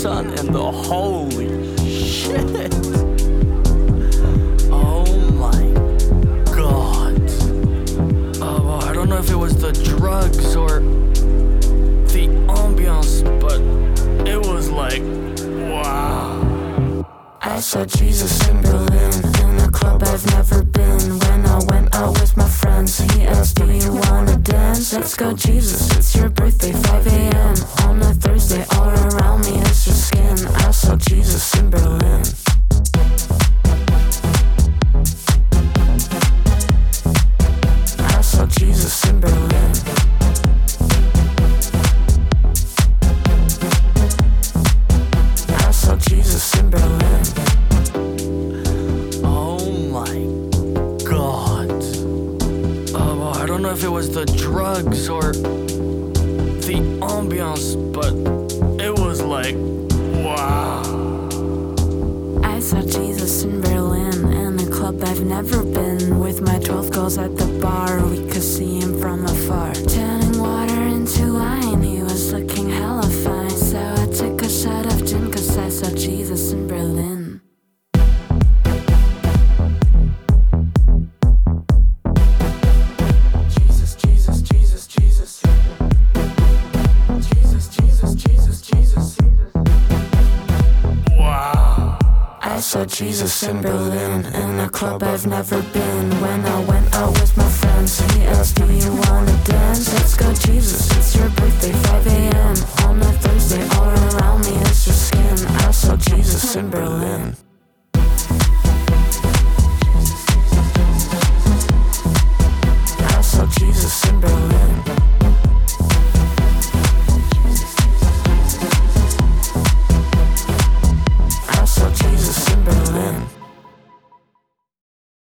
son, and the holy shit. Oh my god. Well, I don't know if it was the drugs or the ambiance, but it was like, wow. I saw Jesus in Berlin, in a club I've never been. When I went out with my friends, he asked, do you wanna dance? Let's go Jesus, it's your birthday, 5 a.m. On a Thursday, all around me is your skin. I saw Jesus in Berlin. I saw Jesus in Berlin. I saw Jesus in Berlin. Oh my god. Well, I don't know if it was the drugs or the ambiance, but it was like, wow. I saw Jesus in Berlin, in a club I've never been. With my 12 girls at the bar, we could see him from afar. Turning water into wine, he was looking hella fine. So I took a shot of gin, cause I saw Jesus in Berlin. Jesus, Jesus, Jesus, Jesus. Jesus, Jesus, Jesus, Jesus. Wow. I saw Jesus in Berlin, in a club I've never been. When I went out with my friends, he asked, do you wanna dance? Let's go Jesus, it's your birthday, 5 a.m. On a Thursday, all around me is your skin. I saw Jesus in Berlin.